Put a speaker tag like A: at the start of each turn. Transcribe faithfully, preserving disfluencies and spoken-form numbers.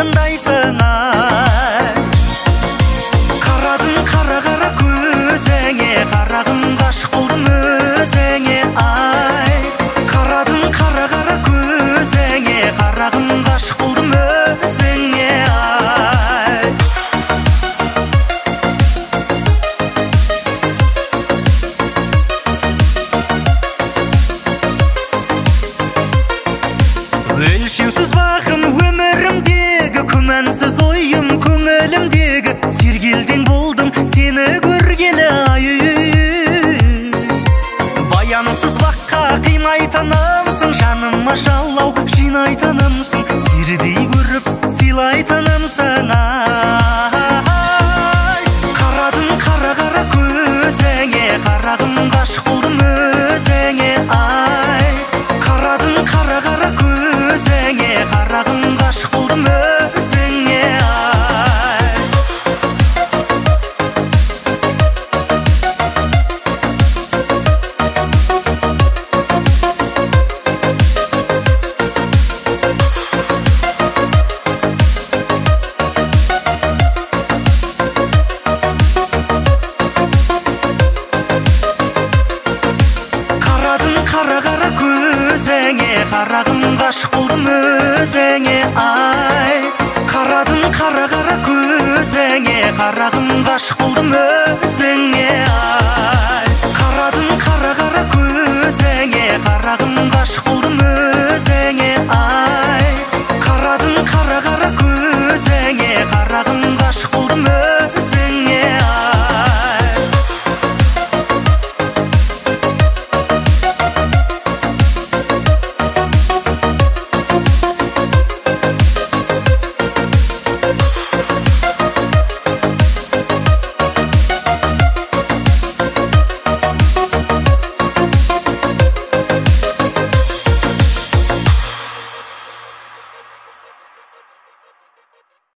A: алтындайсың ай. Қарадың қара-қара көзіңе, қарағым ғашық болдым өзіңе ай. Қарадың қара-қара көзіңе, қарағым ғашық болдым өзіңе ай. Өлшеусіз бағым өмірімдегі, күмәнсіз ойым көңілімдегі, сергелдең болдым сені көргелі ай. Баянсыз баққа қимайтынымсың, жаныма жалау жинайтынымсың, сердей көріп сыйлайтынымсың ай. Қарадың қара-қара көзіңе, қарағым ғашық болдым өзіңе ай. Қарадың қара-қара көзіңе, қарағым ғашық болдым өзіңе ай. Қарадың қара-қара көзіңе, қарағым ғашық болдым өзіңе ай. Қарадың қара-қара көзіңе, қарағым ғашық болдым өзіңе